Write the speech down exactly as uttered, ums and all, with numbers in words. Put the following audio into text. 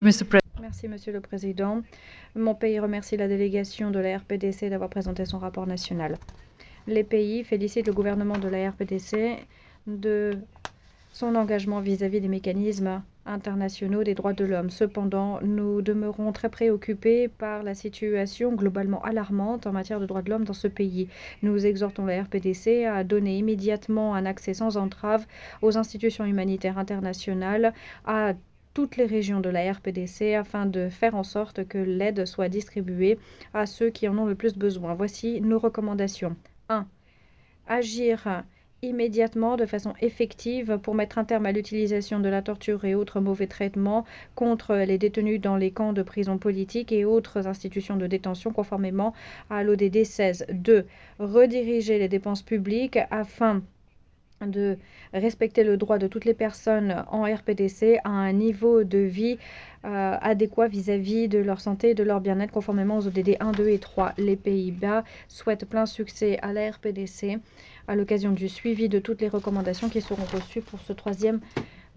Mister Pre- Merci, Monsieur le Président. Mon pays remercie la délégation de la R P D C d'avoir présenté son rapport national. Les pays félicitent le gouvernement de la R P D C de son engagement vis-à-vis des mécanismes internationaux des droits de l'homme. Cependant, nous demeurons très préoccupés par la situation globalement alarmante en matière de droits de l'homme dans ce pays. Nous exhortons la R P D C à donner immédiatement un accès sans entrave aux institutions humanitaires internationales, à toutes les régions de la R P D C afin de faire en sorte que l'aide soit distribuée à ceux qui en ont le plus besoin. Voici nos recommandations. un. Agir immédiatement de façon effective pour mettre un terme à l'utilisation de la torture et autres mauvais traitements contre les détenus dans les camps de prison politique et autres institutions de détention conformément à l'O D D seize. deux. Rediriger les dépenses publiques afin de respecter le droit de toutes les personnes en R P D C à un niveau de vie euh, adéquat vis-à-vis de leur santé et de leur bien-être conformément aux O D D un, deux et trois. Les Pays-Bas souhaitent plein succès à la R P D C à l'occasion du suivi de toutes les recommandations qui seront reçues pour ce troisième